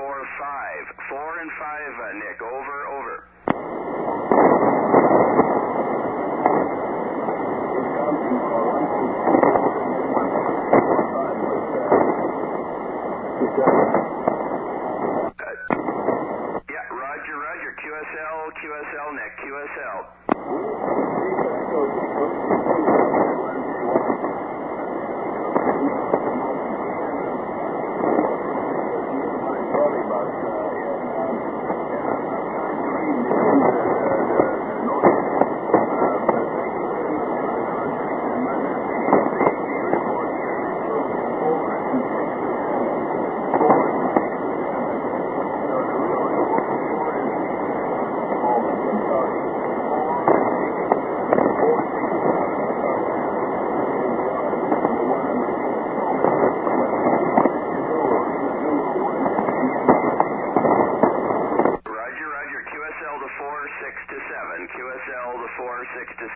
4-5. 4 and 5, Nick. Over. Yeah, Roger. QSL, Nick. QSL. QSL the 4-6 to 7. QSL the 4-6 to